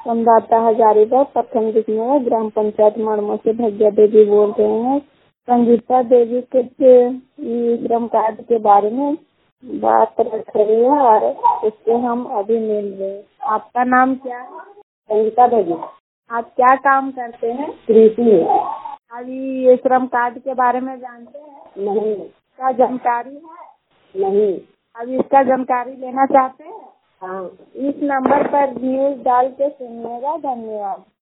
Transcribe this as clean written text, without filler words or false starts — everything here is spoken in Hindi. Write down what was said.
संदाता हजारीबाग प्रखंड बिजनौर ग्राम पंचायत मड़मो से भैया देवी बोल रहे हैं। संगीता देवी कुछ श्रम कार्ड के बारे में बात रख रही है और उससे हम अभी मिल रहे हैं। आपका नाम क्या है? संगीता देवी। आप क्या काम करते हैं? कृषि। अभी ये श्रम कार्ड के बारे में जानते हैं? नहीं। क्या जानकारी है? नहीं। अभी इसका जानकारी लेना चाहते हैं? हाँ। इस नंबर पर न्यूज डाल के सुनिएगा। धन्यवाद।